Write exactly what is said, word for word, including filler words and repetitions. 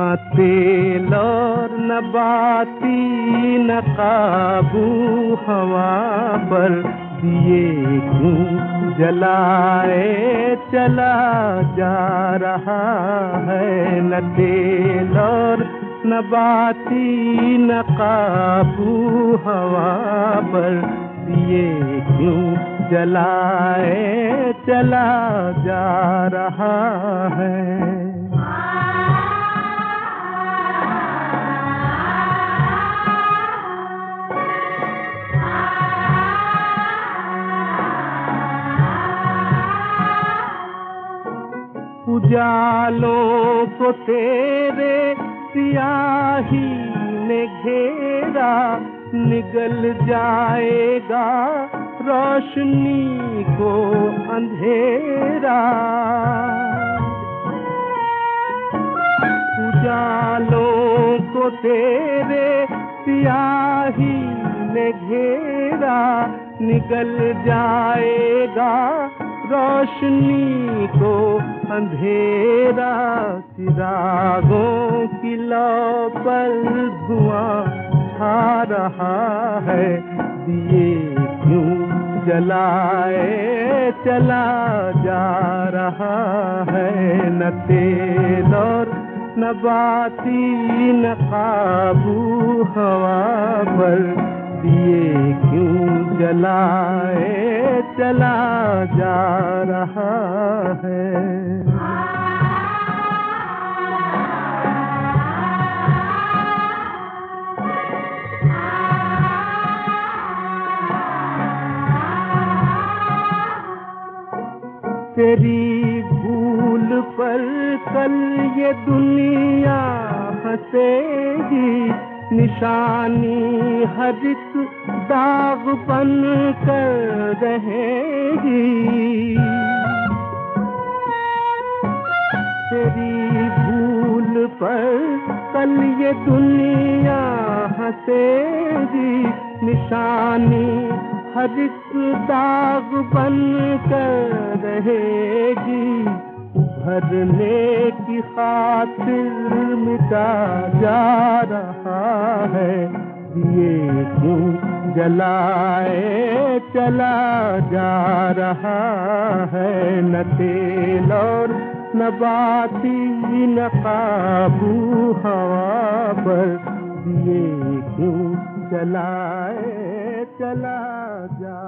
तेल और नबाती न काबू हवा पर, दिए क्यों जलाए चला जा रहा है। न तेल और नबाती न काबू हवा पर, दिए क्यों जलाए चला जा रहा है। उजालों को तेरे सियाही ने घेरा, निगल जाएगा रोशनी को अंधेरा। उजालों को तेरे सियाही ने घेरा, निगल जाएगा रोशनी को अंधेरा। चिरागों की लौ पर धुआं छा रहा है, दिए क्यों जलाए चला जा रहा है। न तेल और नबाती न काबू हवा पर, दिए क्यों जलाए चला जा रहा है। तेरी भूल पर कल ये दुनिया हंसेगी, निशानी हर एक दाग बन कर रहेगी। तेरी भूल पर कल ये दुनिया हंसेगी, निशानी हर एक दाग बन कर रहेगी। उभरने की खातिर मिटा जा रहा है, दिए क्यों जलाए चला जा रहा है। न तेल और नबाती न काबू हवा पर, दिए क्यों जलाए चला जा